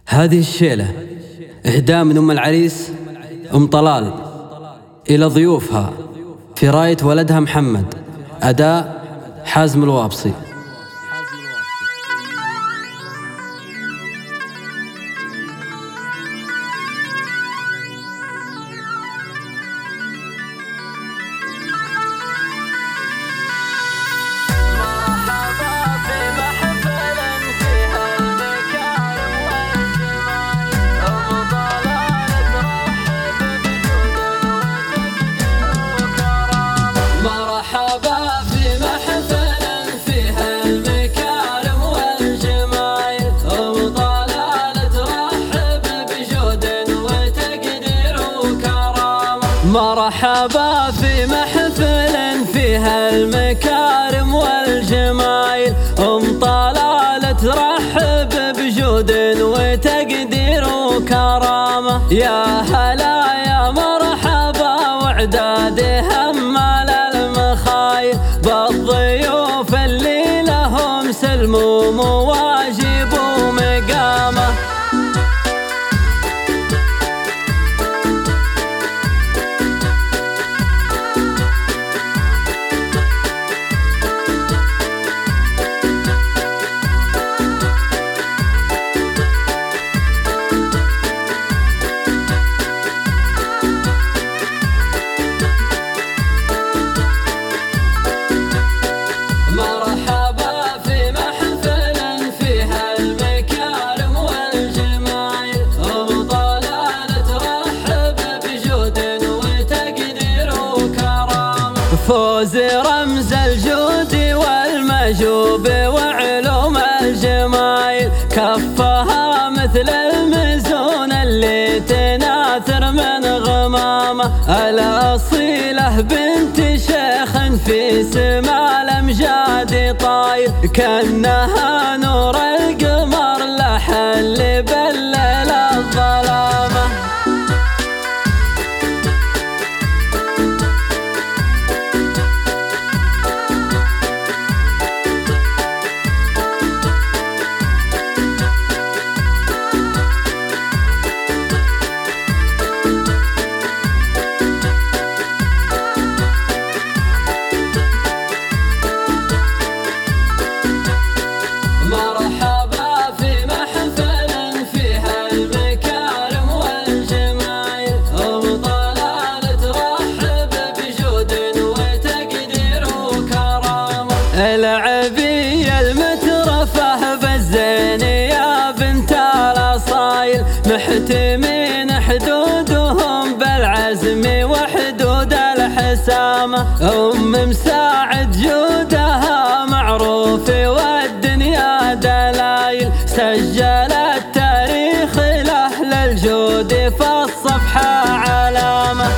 هذه الشيلة إهداء من أم العريس أم طلال إلى ضيوفها في راية ولدها محمد. أداء حازم الوابصي. مرحبا في محفل فيها المكارم والجمايل، أم طلال ترحب بجود وتقدير وكرامة. يا هلا يا مرحبا وعداد همال المخايل بالضيوف اللي لهم سلم ومواجب ومقامة. فوز رمز الجود والمجوب وعلوم الجمايل، كفها مثل المزون اللي تناثر من غمامة. الأصيلة بنت شيخ في سما الأمجاد طاير، كأنها نور القمر لحل بالليل الظلامة. العبية المترفه بالزين يا بنت الأصايل، محتمين حدودهم بالعزم وحدود الحسامة. أم مساعد جودها معروف والدنيا دلايل، سجلت تاريخ لأهل الجود في الصفحة علامة.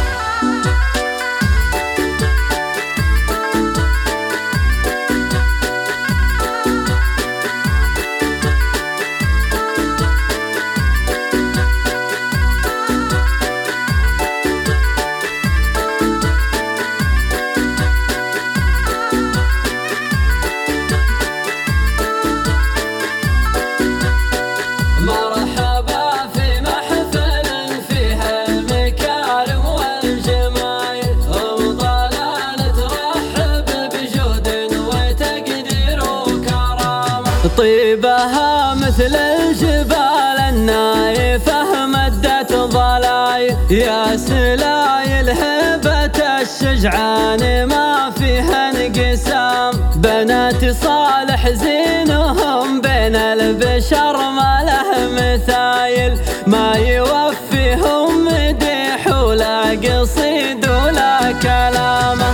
طيبها مثل الجبال النايفة مدت ضلايل، يا سلايل هبة الشجعان ما فيها انقسام. بنات صالح زينهم بين البشر ما له مثايل، ما يوفيهم مديح ولا قصيد ولا كلامه.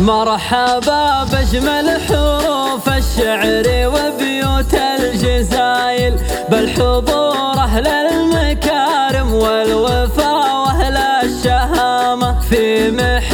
مرحبا بأجمل حروف الشعر وبيوت الجزايل، بالحضور أهل المكارم والوفا وأهل الشهامة في محل